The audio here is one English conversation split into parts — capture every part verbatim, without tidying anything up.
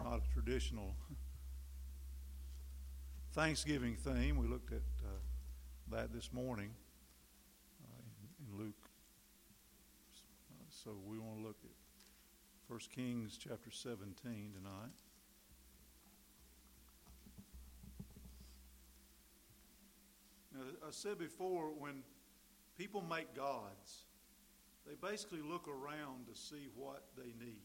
not a traditional Thanksgiving theme. We looked at uh, that this morning uh, in, in Luke. Uh, so we want to look at First Kings chapter seventeen tonight. Now, I said before, when people make gods, they basically look around to see what they need.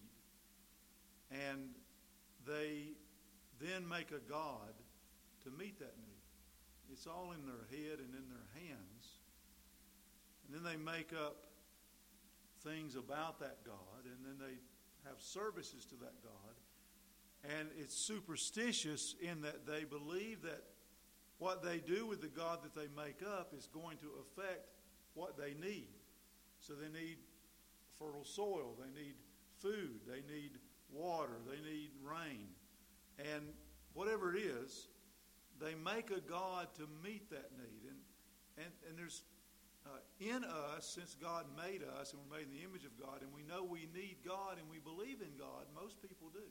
And they then make a god to meet that need. It's all in their head and in their hands. And then they make up things about that God, and then they have services to that God. And it's superstitious in that they believe that what they do with the God that they make up is going to affect what they need. So they need fertile soil, they need food, they need water, they need rain. And whatever it is, they make a God to meet that need. And and, and there's uh, in us, since God made us and we're made in the image of God, and we know we need God and we believe in God, most people do,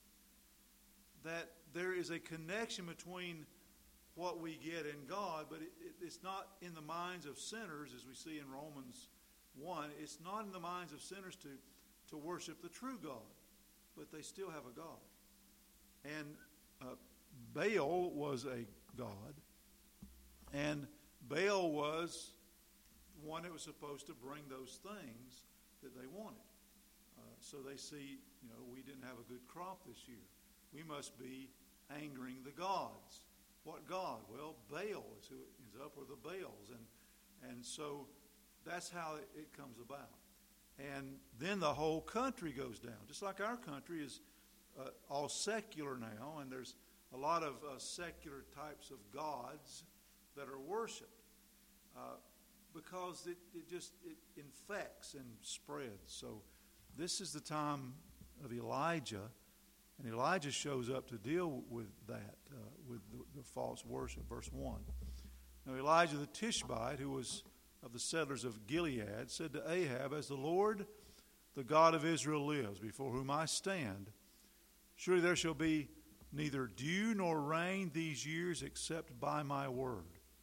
that there is a connection between what we get in God, but it, it, it's not in the minds of sinners, as we see in Romans one. It's not in the minds of sinners to, to worship the true God, but they still have a God. And uh, Baal was a god, and Baal was one that was supposed to bring those things that they wanted. Uh, so they see, you know, we didn't have a good crop this year. We must be angering the gods. What God? Well, Baal is who is up, or the Baals. And, and so that's how it, it comes about. And then the whole country goes down. Just like our country is uh, all secular now, and there's a lot of uh, secular types of gods that are worshipped uh, because it, it just it infects and spreads. So this is the time of Elijah, and Elijah shows up to deal with that, uh, with the, the false worship. Verse one. Now Elijah the Tishbite, who was of the settlers of Gilead, said to Ahab, "As the Lord, the God of Israel, lives, before whom I stand, surely there shall be neither dew nor rain these years except by my word."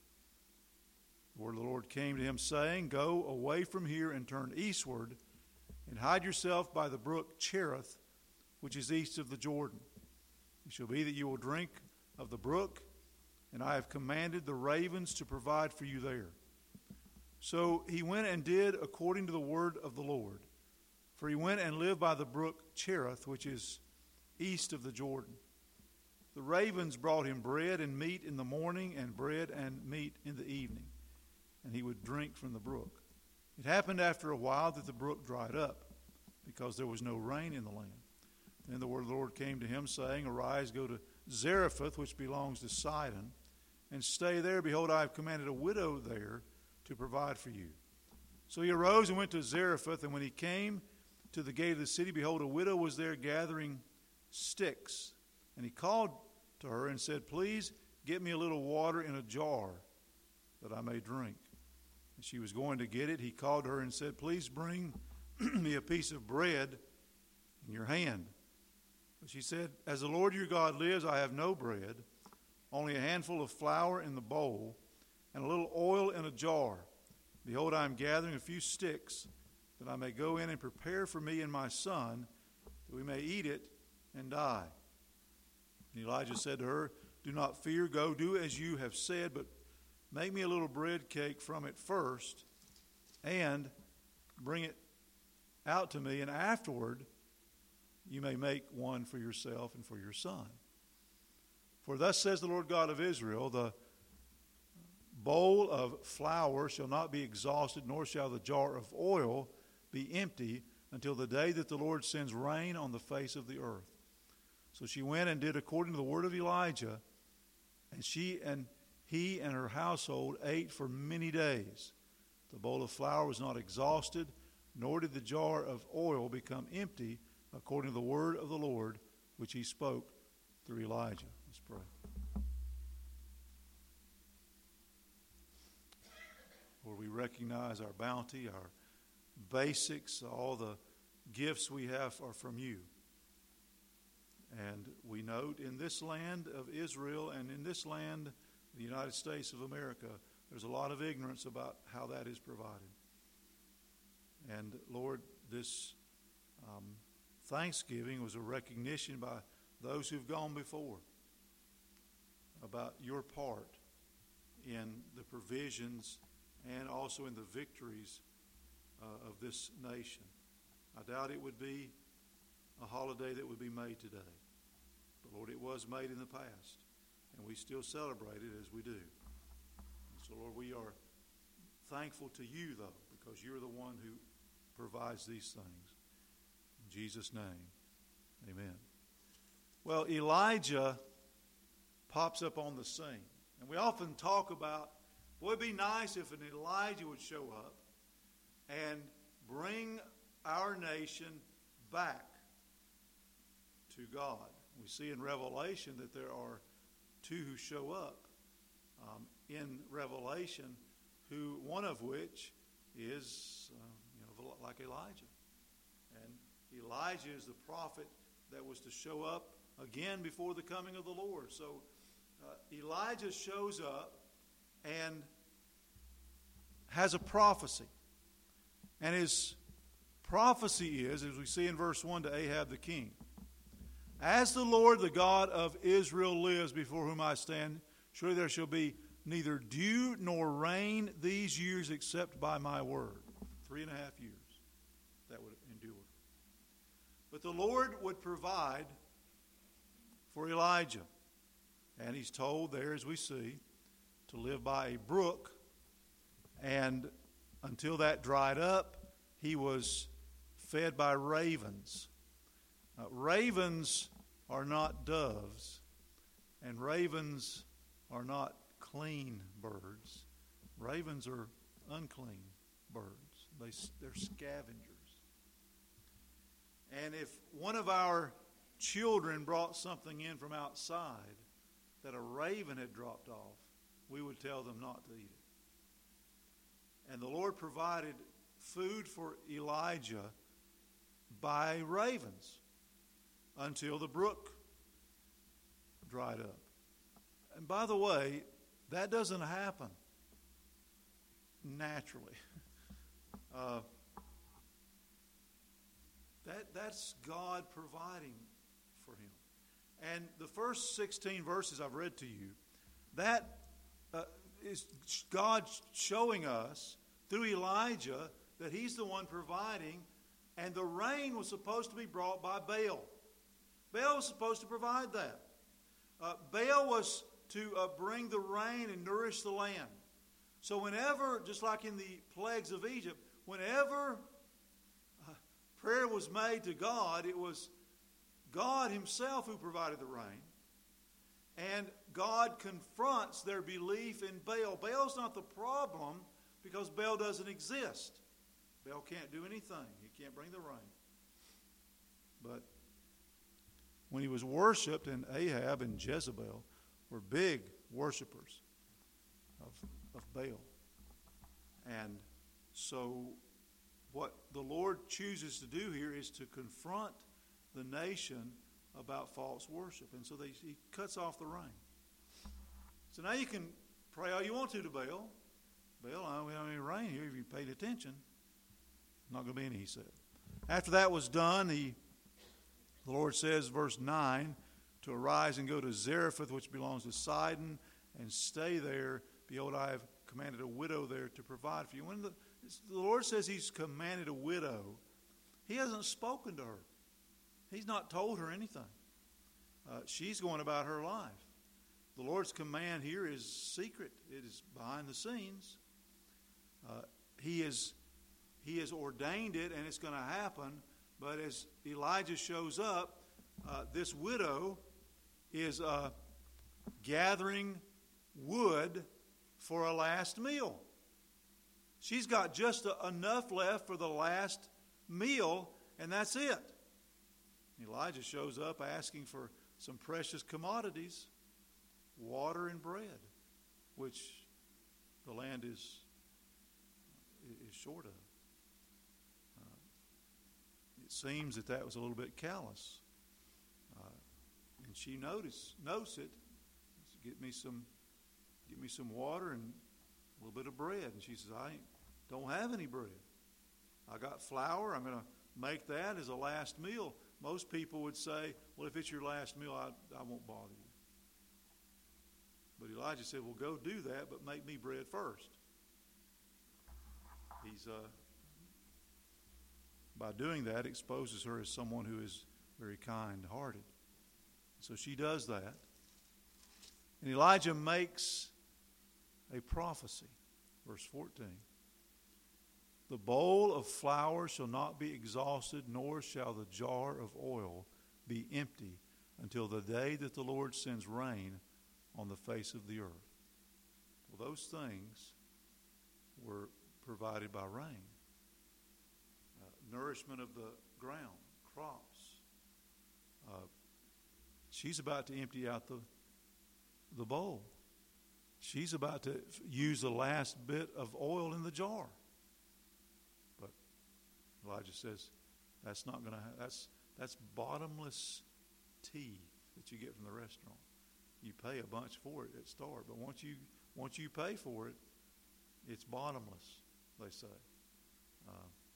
The word of the Lord came to him, saying, "Go away from here and turn eastward, and hide yourself by the brook Cherith, which is east of the Jordan. It shall be that you will drink of the brook, and I have commanded the ravens to provide for you there." So he went and did according to the word of the Lord. For he went and lived by the brook Cherith, which is east of the Jordan. The ravens brought him bread and meat in the morning, and bread and meat in the evening, and he would drink from the brook. It happened after a while that the brook dried up, because there was no rain in the land. Then the word of the Lord came to him, saying, "Arise, go to Zarephath, which belongs to Sidon, and stay there. Behold, I have commanded a widow there to provide for you." So he arose and went to Zarephath, and when he came to the gate of the city, behold, a widow was there gathering sticks. And he called to her and said, "Please get me a little water in a jar that I may drink." And she was going to get it. He called to her and said, "Please bring me a piece of bread in your hand." But she said, "As the Lord your God lives, I have no bread, only a handful of flour in the bowl, and a little oil in a jar. Behold, I am gathering a few sticks, that I may go in and prepare for me and my son, that we may eat it and die." And Elijah said to her, "Do not fear, go, do as you have said, but make me a little bread cake from it first, and bring it out to me, and afterward you may make one for yourself and for your son. For thus says the Lord God of Israel, the bowl of flour shall not be exhausted, nor shall the jar of oil be empty, until the day that the Lord sends rain on the face of the earth." So she went and did according to the word of Elijah, and she and he and her household ate for many days. The bowl of flour was not exhausted, nor did the jar of oil become empty, according to the word of the Lord, which he spoke through Elijah. Let's pray. Lord, we recognize our bounty, our basics, all the gifts we have are from you. And we note in this land of Israel and in this land, the United States of America, there's a lot of ignorance about how that is provided. And Lord, this um, Thanksgiving was a recognition by those who've gone before about your part in the provisions and also in the victories uh, of this nation. I doubt it would be a holiday that would be made today. But Lord, it was made in the past, and we still celebrate it as we do. And so Lord, we are thankful to you, though, because you're the one who provides these things. In Jesus' name, amen. Well, Elijah pops up on the scene. And we often talk about, boy, it'd be nice if an Elijah would show up and bring our nation back to God. We see in Revelation that there are two who show up um, in Revelation, who one of which is uh, you know like Elijah. And Elijah is the prophet that was to show up again before the coming of the Lord. So uh, Elijah shows up and has a prophecy. And his prophecy is, as we see in verse one, to Ahab the king. As the Lord, the God of Israel, lives before whom I stand, surely there shall be neither dew nor rain these years except by my word. Three and a half years that would endure. But the Lord would provide for Elijah. And he's told there, as we see, to live by a brook. And until that dried up, he was fed by ravens. Uh, ravens are not doves, and ravens are not clean birds. Ravens are unclean birds. They, they're scavengers. And if one of our children brought something in from outside that a raven had dropped off, we would tell them not to eat it. And the Lord provided food for Elijah by ravens until the brook dried up. And by the way, that doesn't happen naturally. Uh, that that's God providing for him. And the first sixteen verses I've read to you, that uh, is God showing us through Elijah that he's the one providing, and the rain was supposed to be brought by Baal. Baal was supposed to provide that. Uh, Baal was to uh, bring the rain and nourish the land. So whenever, just like in the plagues of Egypt, whenever uh, prayer was made to God, it was God himself who provided the rain. And God confronts their belief in Baal. Baal's not the problem because Baal doesn't exist. Baal can't do anything. He can't bring the rain. But when he was worshipped, and Ahab and Jezebel were big worshipers of, of Baal. And so what the Lord chooses to do here is to confront the nation about false worship. And so they, he cuts off the rain. So now you can pray all you want to to Baal. Baal, we don't have any rain here if you paid attention. Not going to be any, he said. After that was done, he, the Lord says, verse nine, to arise and go to Zarephath, which belongs to Sidon, and stay there. Behold, I have commanded a widow there to provide for you. When the, the Lord says he's commanded a widow, he hasn't spoken to her. He's not told her anything. Uh, she's going about her life. The Lord's command here is secret. It is behind the scenes. Uh, he is He has ordained it, and it's going to happen. But as Elijah shows up, uh, this widow is uh, gathering wood for a last meal. She's got just a, enough left for the last meal, and that's it. Elijah shows up asking for some precious commodities, water and bread, which the land is, is short of. It seems that that was a little bit callous. Uh, And she noticed, knows it. Get me some, get me some water and a little bit of bread. And she says, I ain't, don't have any bread. I got flour. I'm going to make that as a last meal. Most people would say, well, if it's your last meal, I, I won't bother you. But Elijah said, well, go do that, but make me bread first. He's, uh, by doing that, exposes her as someone who is very kind-hearted. So she does that. And Elijah makes a prophecy. Verse fourteen. The bowl of flour shall not be exhausted, nor shall the jar of oil be empty until the day that the Lord sends rain on the face of the earth. Well, those things were provided by rain. Uh, nourishment of the ground, crops. Uh, she's about to empty out the, the bowl. She's about to use the last bit of oil in the jar. But Elijah says, that's not going to ha- that's that's bottomless tea that you get from the restaurant. You pay a bunch for it at start, but once you once you pay for it, it's bottomless, they say. Uh,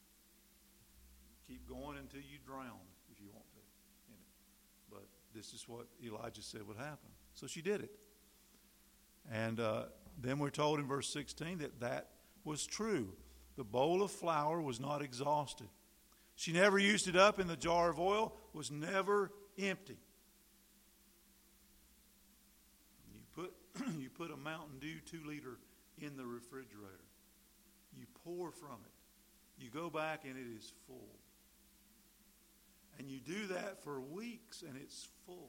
keep going until you drown if you want to in it. But this is what Elijah said would happen. So she did it. And uh, then we're told in verse sixteen that that was true. The bowl of flour was not exhausted. She never used it up, and the jar of oil was never empty. You put you put a Mountain Dew two liter in the refrigerator. You pour from it. You go back and it is full. And you do that for weeks and it's full.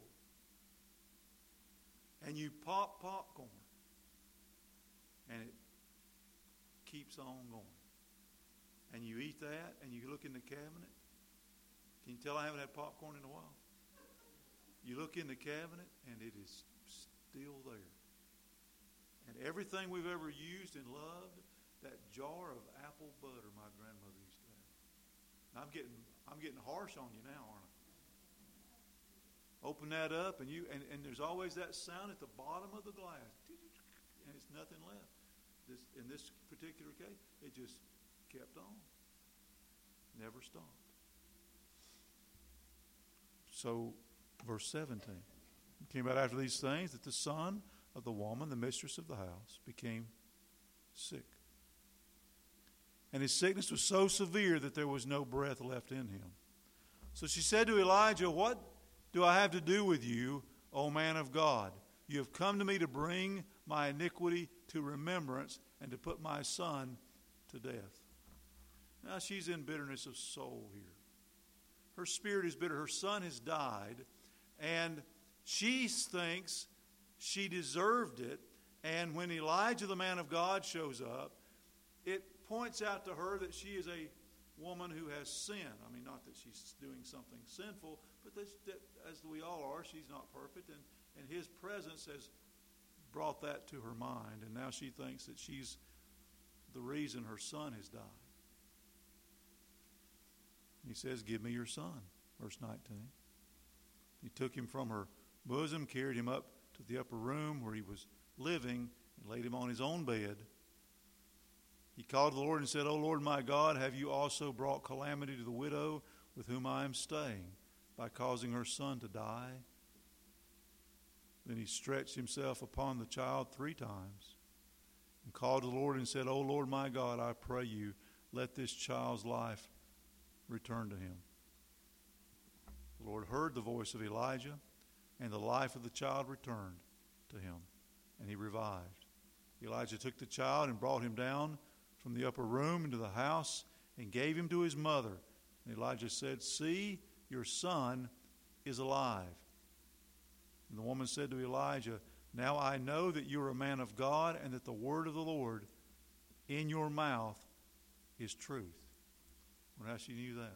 And you pop popcorn. And it keeps on going. And you eat that and you look in the cabinet. Can you tell I haven't had popcorn in a while? You look in the cabinet and it is still there. And everything we've ever used and loved, that jar of apple butter my grandmother used to have. And I'm getting I'm getting harsh on you now, aren't I? Open that up and you and, and there's always that sound at the bottom of the glass. And it's nothing left. This in this particular case, it just kept on. Never stopped. So, verse seventeen. It came out after these things that the son of the woman, the mistress of the house, became sick. And his sickness was so severe that there was no breath left in him. So she said to Elijah, what do I have to do with you, O man of God? You have come to me to bring my iniquity to remembrance and to put my son to death. Now she's in bitterness of soul here. Her spirit is bitter. Her son has died. And she thinks she deserved it. And when Elijah, the man of God, shows up, it points out to her that she is a woman who has sinned. I mean, not that she's doing something sinful, but that, that as we all are, she's not perfect. And, and his presence has brought that to her mind. And now she thinks that she's the reason her son has died. He says, give me your son, verse nineteen. He took him from her bosom, carried him up to the upper room where he was living, and laid him on his own bed. He called to the Lord and said, O Lord my God, have you also brought calamity to the widow with whom I am staying by causing her son to die? Then he stretched himself upon the child three times and called to the Lord and said, O Lord my God, I pray you, let this child's life return to him. The Lord heard the voice of Elijah, and the life of the child returned to him, and he revived. Elijah took the child and brought him down from the upper room into the house and gave him to his mother. And Elijah said, see, your son is alive. And the woman said to Elijah, now I know that you are a man of God and that the word of the Lord in your mouth is truth. Well, how she knew that?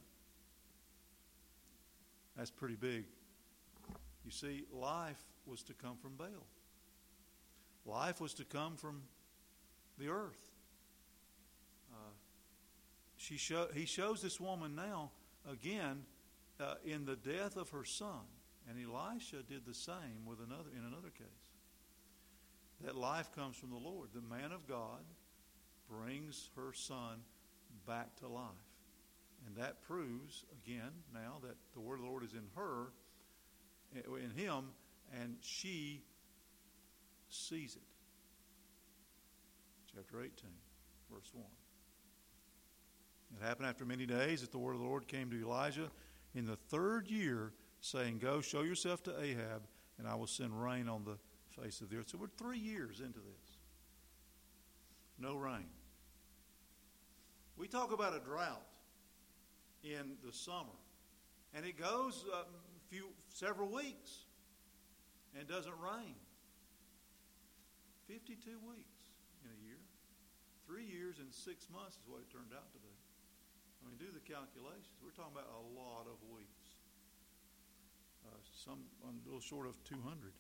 That's pretty big. You see, life was to come from Baal. Life was to come from the earth. Uh, she show, he shows this woman now, again, uh, in the death of her son. And Elisha did the same with another in another case. That life comes from the Lord. The man of God brings her son back to life. And that proves, again, now that the word of the Lord is in her, in him, and she sees it. Chapter eighteen, verse one. It happened after many days that the word of the Lord came to Elijah in the third year, saying, Go, show yourself to Ahab, and I will send rain on the face of the earth. So we're three years into this. No rain. We talk about a drought in the summer, and it goes a few, several weeks, and doesn't rain. fifty-two weeks in a year. Three years and six months is what it turned out to be. I mean, do the calculations. We're talking about a lot of weeks. Uh, some a little short of two hundred.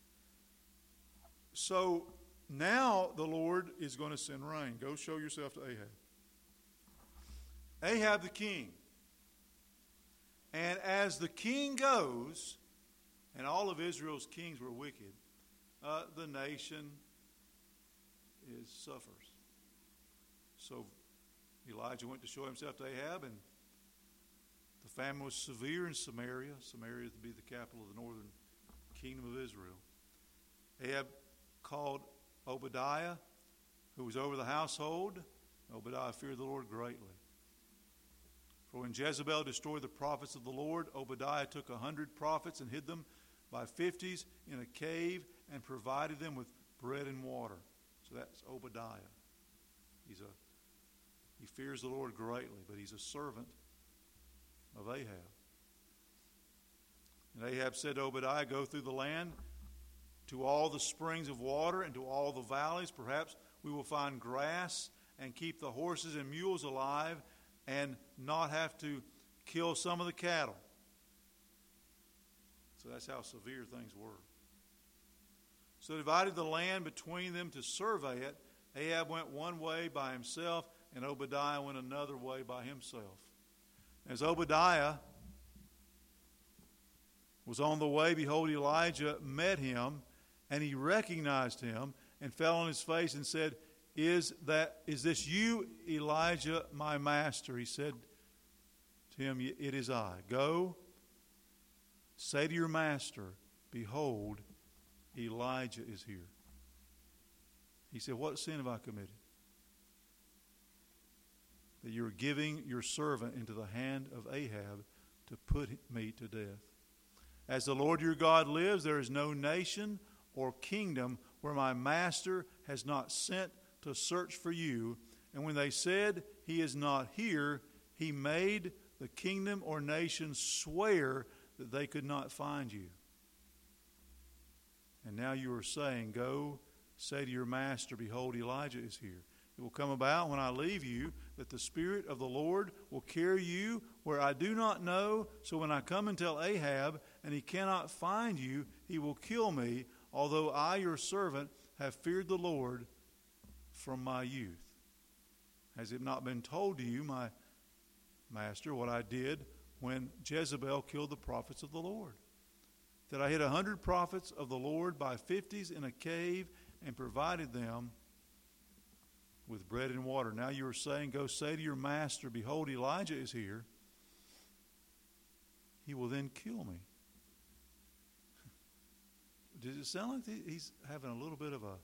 So now the Lord is going to send rain. Go show yourself to Ahab. Ahab the king. And as the king goes, and all of Israel's kings were wicked, uh, the nation is suffers. So Elijah went to show himself to Ahab, and the famine was severe in Samaria. Samaria to be the capital of the northern kingdom of Israel. Ahab called Obadiah, who was over the household. Obadiah feared the Lord greatly. For when Jezebel destroyed the prophets of the Lord, Obadiah took a hundred prophets and hid them by fifties in a cave and provided them with bread and water. So that's Obadiah. He's a he fears the Lord greatly, but he's a servant of Ahab. And Ahab said to Obadiah, Go through the land to all the springs of water and to all the valleys. Perhaps we will find grass and keep the horses and mules alive and not have to kill some of the cattle. So that's how severe things were. So divided the land between them to survey it. Ahab went one way by himself, and Obadiah went another way by himself. As Obadiah was on the way, behold, Elijah met him, and he recognized him and fell on his face and said, Is that is this you, Elijah, my master? He said to him, It is I. Go, say to your master, Behold, Elijah is here. He said, What sin have I committed? That you are giving your servant into the hand of Ahab to put me to death. As the Lord your God lives, there is no nation or kingdom where my master has not sent to search for you. And when they said, He is not here, he made the kingdom or nation swear that they could not find you. And now you are saying, Go, say to your master, Behold, Elijah is here. It will come about when I leave you that the Spirit of the Lord will carry you where I do not know. So when I come and tell Ahab, and he cannot find you, he will kill me, although I, your servant, have feared the Lord from my youth. Has it not been told to you, my master, what I did when Jezebel killed the prophets of the Lord? That I hid a hundred prophets of the Lord by fifties in a cave and provided them with bread and water. Now you are saying, Go say to your master, Behold, Elijah is here. He will then kill me. Does it sound like he's having a little bit of a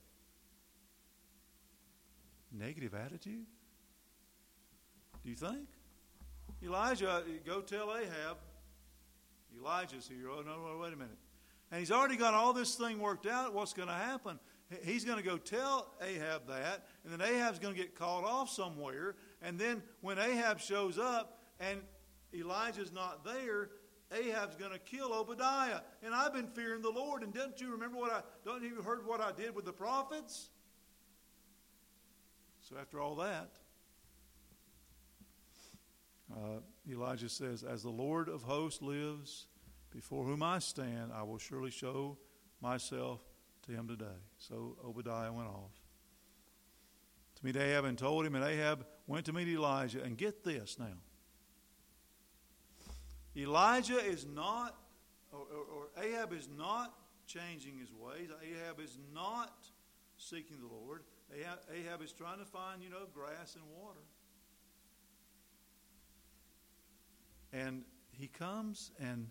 negative attitude? Do you think? Elijah, go tell Ahab, Elijah's here. Oh, no, no, wait a minute. And he's already got all this thing worked out, what's going to happen. He's going to go tell Ahab that, and then Ahab's going to get called off somewhere. And then when Ahab shows up and Elijah's not there, Ahab's going to kill Obadiah. And I've been fearing the Lord. And don't you remember what I, don't you heard what I did with the prophets? So after all that, uh, Elijah says, As the Lord of hosts lives, before whom I stand, I will surely show myself to him today. So Obadiah went off to meet Ahab and told him, and Ahab went to meet Elijah. And get this now. Elijah is not or, or, or Ahab is not changing his ways. Ahab is not seeking the Lord. Ahab, Ahab is trying to find, you know, grass and water. And he comes and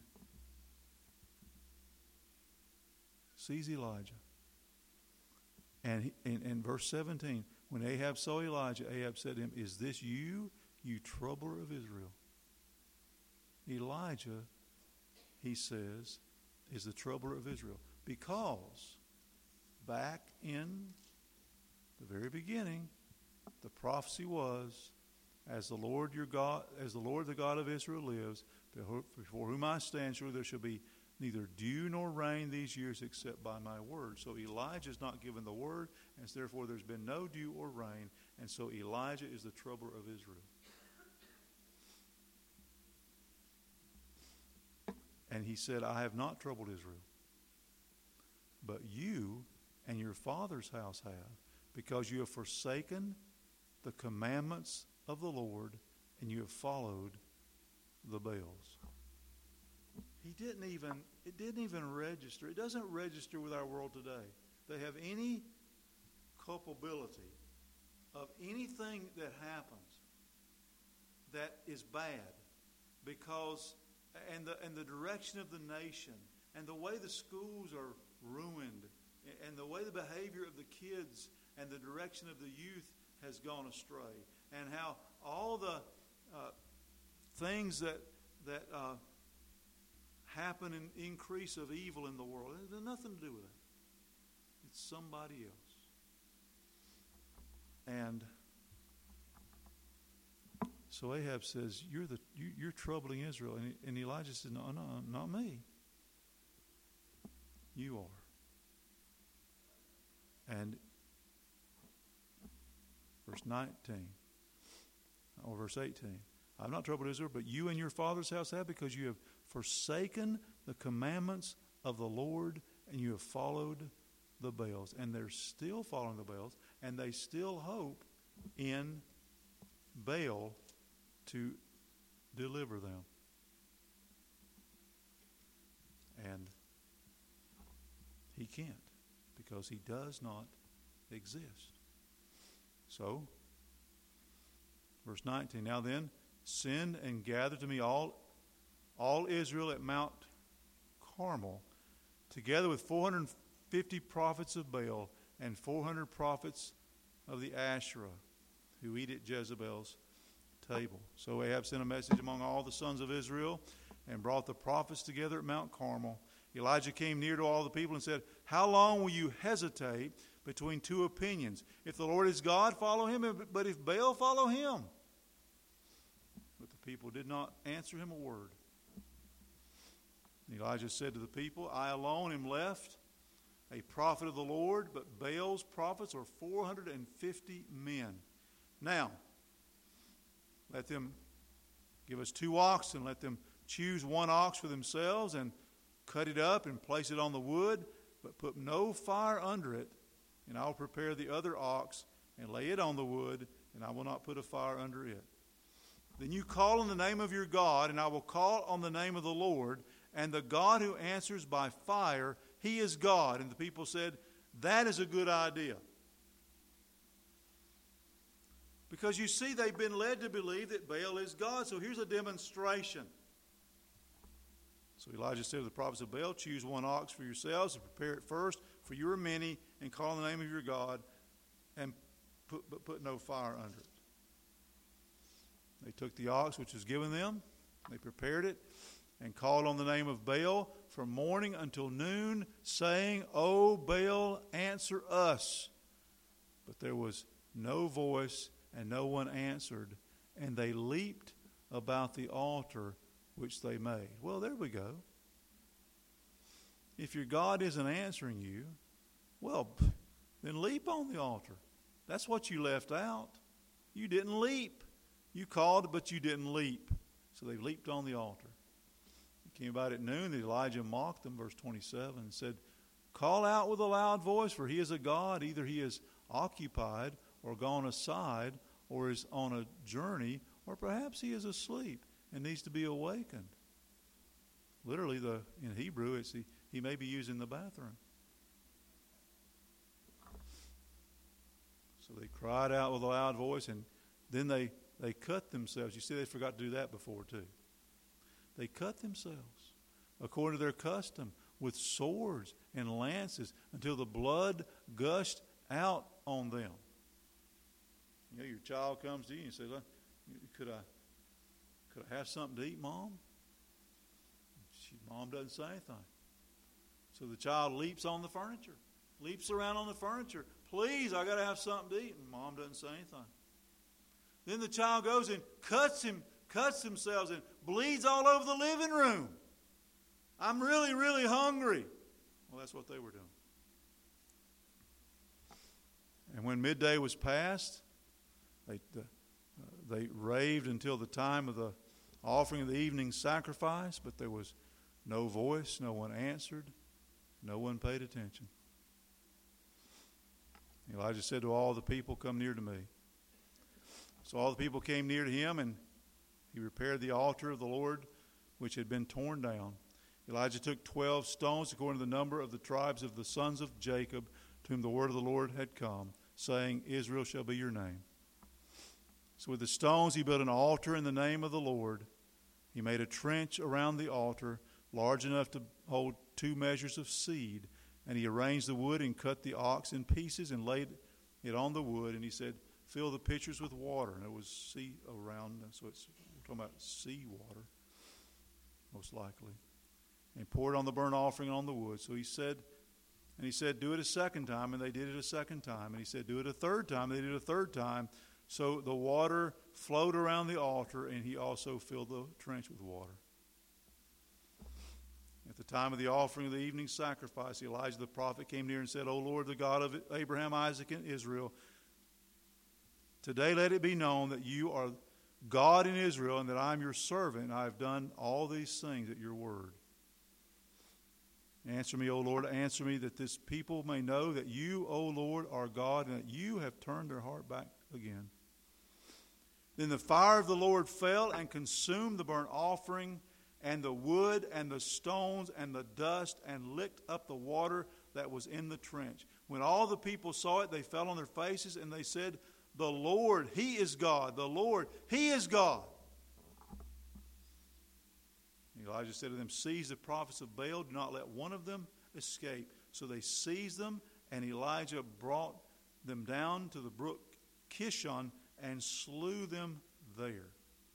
sees Elijah. And he, in, in verse seventeen, when Ahab saw Elijah, Ahab said to him, "Is this you, you troubler of Israel?" Elijah, he says, is the troubler of Israel. Because back in the very beginning, the prophecy was, as the Lord your God, as the Lord the God of Israel lives, before whom I stand, surely there shall be neither dew nor rain these years except by my word. So Elijah is not given the word, and so therefore there's been no dew or rain, and so Elijah is the troubler of Israel. And he said, "I have not troubled Israel, but you and your father's house have, because you have forsaken the commandments of the Lord, and you have followed the Baals." He didn't even, it didn't even register. It doesn't register with our world today. They have any culpability of anything that happens that is bad, because and the and the direction of the nation and the way the schools are ruined and the way the behavior of the kids and the direction of the youth has gone astray, and how all the uh, things that that uh, happen in increase of evil in the world, it has nothing to do with it. It's somebody else. And so Ahab says, "You're the you, you're troubling Israel," and, and Elijah says, "No, no, not me. You are." And verse nineteen, or verse eighteen, "I've not troubled Israel, but you and your father's house have, because you have forsaken the commandments of the Lord, and you have followed the Baals." And they're still following the Baals, and they still hope in Baal to deliver them. And he can't, because he does not exist. So, verse nineteen, "Now then, send and gather to me all, all Israel at Mount Carmel, together with four hundred fifty prophets of Baal and four hundred prophets of the Asherah, who eat at Jezebel's table." So Ahab sent a message among all the sons of Israel and brought the prophets together at Mount Carmel. Elijah came near to all the people and said, "How long will you hesitate between two opinions? If the Lord is God, follow him, but if Baal, follow him." But the people did not answer him a word. Elijah said to the people, "I alone am left, a prophet of the Lord, but Baal's prophets are four hundred fifty men. Now, let them give us two oxen. Let them choose one ox for themselves and cut it up and place it on the wood, but put no fire under it. And I will prepare the other ox and lay it on the wood, and I will not put a fire under it. Then you call on the name of your God, and I will call on the name of the Lord, and the God who answers by fire, he is God." And the people said, "That is a good idea." Because you see, they've been led to believe that Baal is God. So here's a demonstration. So Elijah said to the prophets of Baal, "Choose one ox for yourselves and prepare it first, for you are many, and call on the name of your God, and put, but put no fire under it." They took the ox which was given them, they prepared it, and called on the name of Baal from morning until noon, saying, "O Baal, answer us." But there was no voice, and no one answered, and they leaped about the altar which they made. Well, there we go. If your God isn't answering you, well, then leap on the altar. That's what you left out. You didn't leap. You called, but you didn't leap. So they leaped on the altar. It came about at noon that Elijah mocked them, verse twenty-seven, and said, "Call out with a loud voice, for he is a God. Either he is occupied or gone aside, or is on a journey, or perhaps he is asleep and needs to be awakened." Literally, the in Hebrew, it's he, he may be using the bathroom. So they cried out with a loud voice, and then they, they cut themselves. You see, they forgot to do that before, too. They cut themselves, according to their custom, with swords and lances until the blood gushed out on them. You know, your child comes to you and says, could I, could I have something to eat, Mom? She, Mom doesn't say anything. So the child leaps on the furniture, leaps around on the furniture. Please, I got to have something to eat. And Mom doesn't say anything. Then the child goes and cuts him, cuts themselves and bleeds all over the living room. I'm really, really hungry. Well, that's what they were doing. And when midday was past, they, uh, they raved until the time of the offering of the evening sacrifice, but there was no voice, no one answered, no one paid attention. Elijah said to all the people, come near to me. So all the people came near to him, and he repaired the altar of the Lord, which had been torn down. Elijah took twelve stones, according to the number of the tribes of the sons of Jacob, to whom the word of the Lord had come, saying, Israel shall be your name. So with the stones he built an altar in the name of the Lord. He made a trench around the altar, large enough to hold two measures of seed. And he arranged the wood and cut the ox in pieces and laid it on the wood. And he said, fill the pitchers with water. And it was sea around, so it's, we're talking about sea water, most likely. And he poured on the burnt offering on the wood. So he said, and he said, do it a second time. And they did it a second time. And he said, do it a third time. And they did it a third time. So the water flowed around the altar, and he also filled the trench with water. At the time of the offering of the evening sacrifice, Elijah the prophet came near and said, O Lord, the God of Abraham, Isaac, and Israel, today let it be known that you are God in Israel, and that I am your servant, and I have done all these things at your word. Answer me, O Lord, answer me, that this people may know that you, O Lord, are God, and that you have turned their heart back again. Then the fire of the Lord fell and consumed the burnt offering and the wood and the stones and the dust, and licked up the water that was in the trench. When all the people saw it, they fell on their faces, and they said, the Lord, He is God. The Lord, He is God. Elijah said to them, seize the prophets of Baal. Do not let one of them escape. So they seized them, and Elijah brought them down to the brook Kishon and slew them there.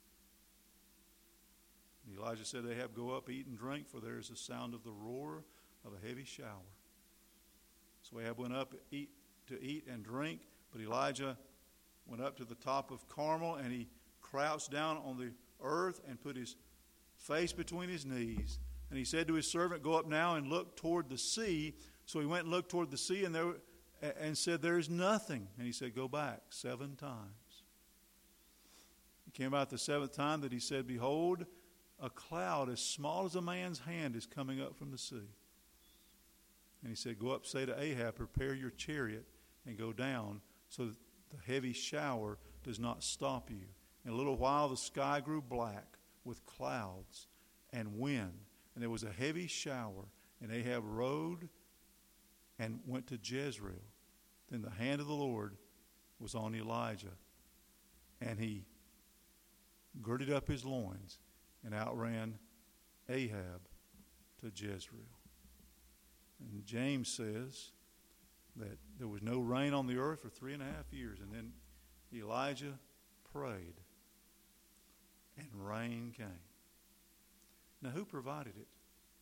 Elijah said, Ahab, go up, eat and drink, for there is a sound of the roar of a heavy shower. So Ahab went up eat, to eat and drink, but Elijah went up to the top of Carmel, and he crouched down on the earth and put his face between his knees. And he said to his servant, go up now and look toward the sea. So he went and looked toward the sea, and there and said, there is nothing. And he said, go back seven times. It came about the seventh time that he said, behold, a cloud as small as a man's hand is coming up from the sea. And he said, go up, say to Ahab, prepare your chariot and go down, so that the heavy shower does not stop you. In a little while the sky grew black with clouds and wind, and there was a heavy shower, and Ahab rode and went to Jezreel. Then the hand of the Lord was on Elijah, and he girded up his loins and outran Ahab to Jezreel. And James says that there was no rain on the earth for three and a half years. And then Elijah prayed, and rain came. Now, who provided it?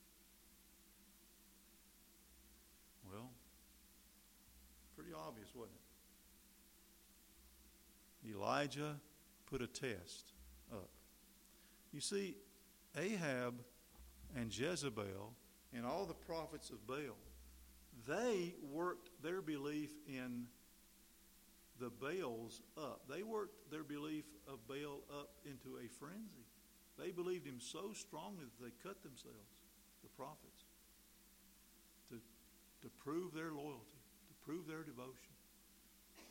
Well, pretty obvious, wasn't it? Elijah put a test up. You see, Ahab and Jezebel and all the prophets of Baal, they worked their belief in the Baals up. They worked their belief of Baal up into a frenzy. They believed him so strongly that they cut themselves, the prophets, to, to prove their loyalty, to prove their devotion.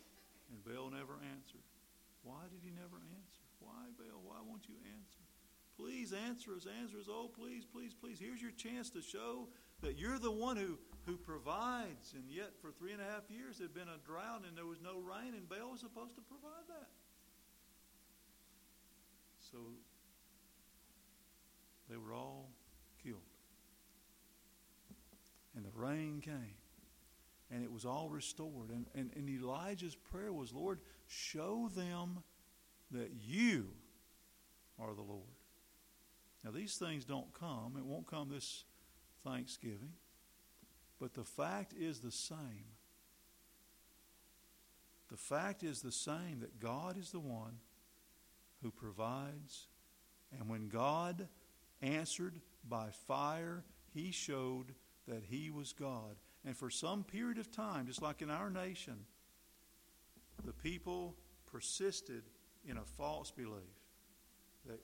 And Baal never answered. Why did he never answer? Why, Baal? Why won't you answer? Please answer us, answer us. Oh, please, please, please. Here's your chance to show that you're the one who, who provides. And yet for three and a half years there had been a drought and there was no rain, and Baal was supposed to provide that. So they were all killed. And the rain came. And it was all restored. And, and, and Elijah's prayer was, Lord, show them that you are the Lord. Now, these things don't come. It won't come this Thanksgiving. But the fact is the same. The fact is the same, that God is the one who provides. And when God answered by fire, He showed that He was God. And for some period of time, just like in our nation, the people persisted in a false belief that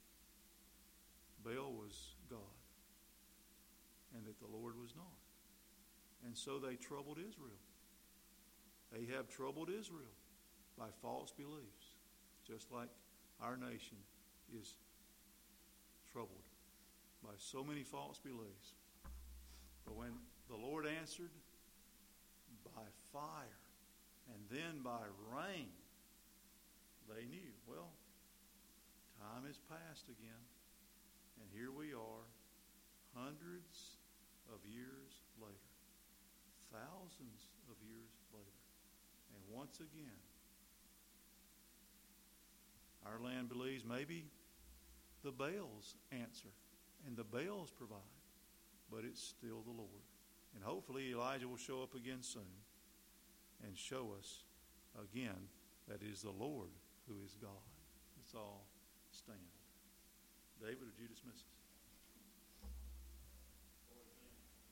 Baal was God and that the Lord was not. And so they troubled Israel. Ahab troubled Israel by false beliefs, just like our nation is troubled by so many false beliefs. But when the Lord answered by fire and then by rain, they knew, well, time has passed again. And here we are, hundreds of years later, thousands of years later. And once again, our land believes maybe the Baals answer and the Baals provide, but it's still the Lord. And hopefully Elijah will show up again soon and show us again that it is the Lord who is God. Let's all stand. David, would you dismiss us?